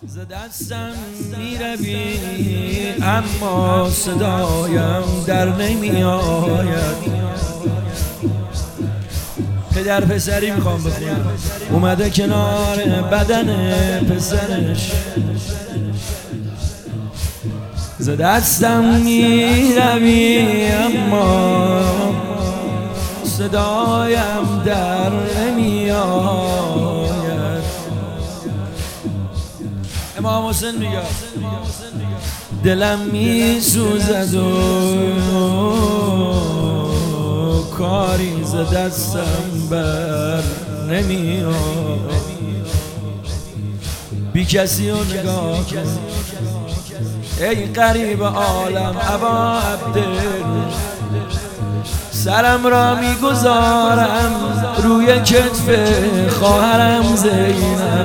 ز دستم میروی اما صدایم در نمی آید. پدر پسری میخوام بخونم، اومده کنار بدن پسرش. ز دستم میروی اما صدایم در نمی آید. امام حسین میگه دلم میسوزد و کاری ز دستم بر نمی آید. بی کسی رو نگاه کن ای غریب عالم ابا عبدل، سرم را میگذارم روی کتف خواهرم زینب.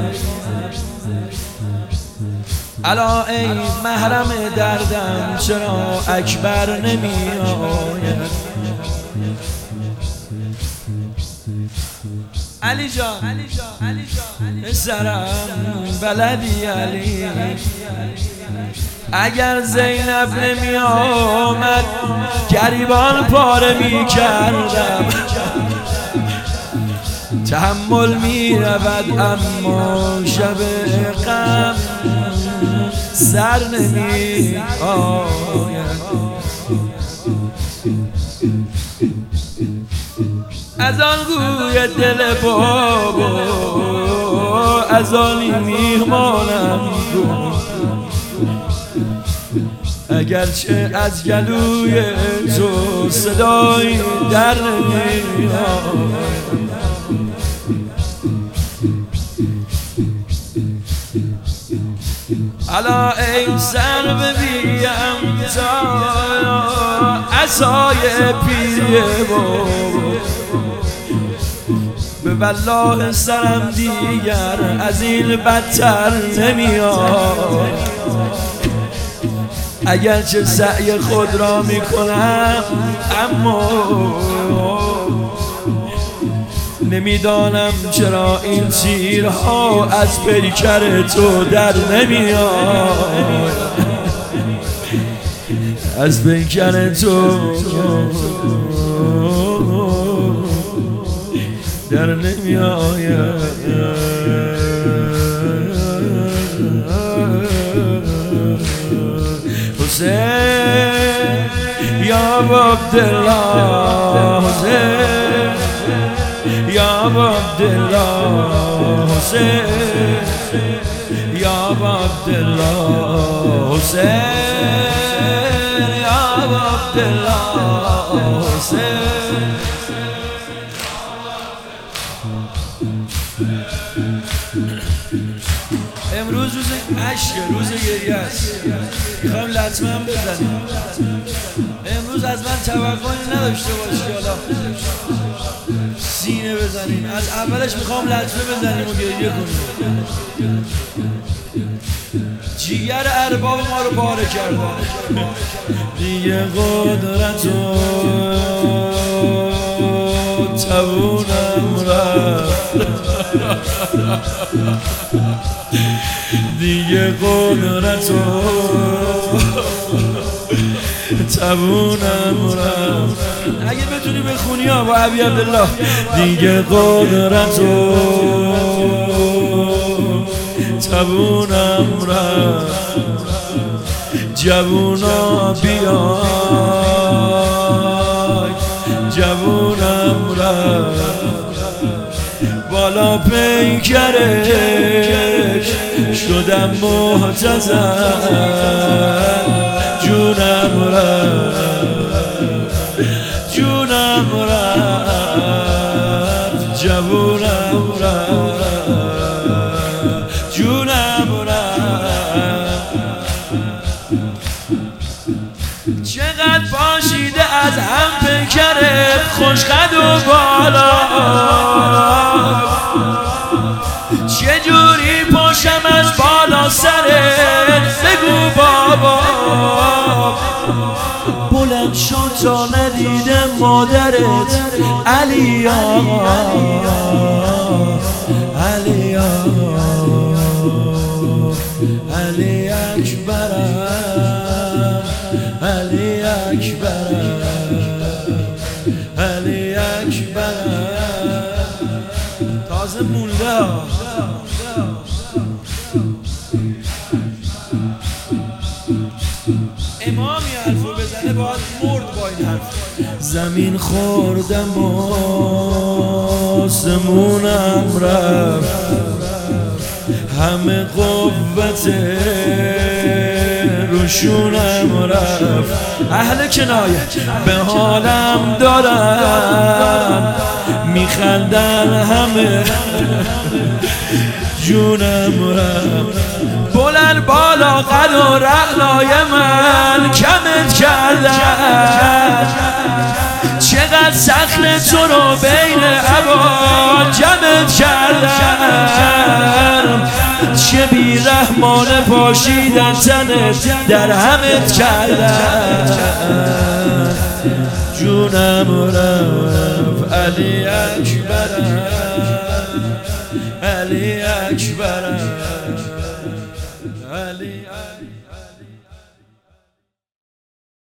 الا ای محرم دردم چرا اکبر نمی آید. علی جان پسرم بلدی علی، اگر زینب نمی آمد گریبان پاره می کردم. تحمل می رود اما شب غم سر نمی آید. از آن گوی دل بابا از آنی میهمانم کن، اگرچه از گلوی تو صدایی در نمی آید. الا ای سر ببیم تا عصای پیری بابا، به والله سرم دیگر از این بدتر نمی آید. اگرچه سعی خود را می کنم اما نمیدانم چرا این تیرها از پیکر تو در نمی آید. از پیکر تو در نمی آید. حسین یا عبدالله، حسین یا عبدالله، حسین یا عبدالله، حسین یا عبدالله، حسین. امروز روز عشق، روز گریه است. میخوایم لطمه بزنیم. امروز از من توقعی نداشته باشی حالا سینه بزنیم. از اولش میخوام لطمه بزنیم و گریه کنیم. جیگر ارباب ما رو پاره کردن. دیگه قدرت و توانم رفت، دیگه قدرت و توانم رفت. اگه بتونی بخونی ها با ابی عبدالله. دیگه قدرت و توانم رفت، جوونا بیای جوونم رفت، بالا پیکرش شدم محتضر. جونم رفت، جونم رفت، جوونم رفت، جونم رفت. چقدر پاشیده از هم پیکرت خوشخد و بالا، چجوری پاشم از بالا سرت بگو بابا. بلند شد تا ندیدم مادرت علیا، علیا. علی اکبرم علی اکبرم علی اکبرم تازه مونده امامی حرفو بزنه باید مرد با این حرف زمین خوردم آسمونم رفت همه قوت روشونم رفت اهل کنایه به حالم دارن میخندن همه جونم رفت بلند بالا قد و رعنای من کمت کردن چقدر سخن تو رو بین عباد جمعت کردن چه بیرحمانه پاشیدن تنت در همت کردن جونم رفت علی اکبرم علی اکبرم علی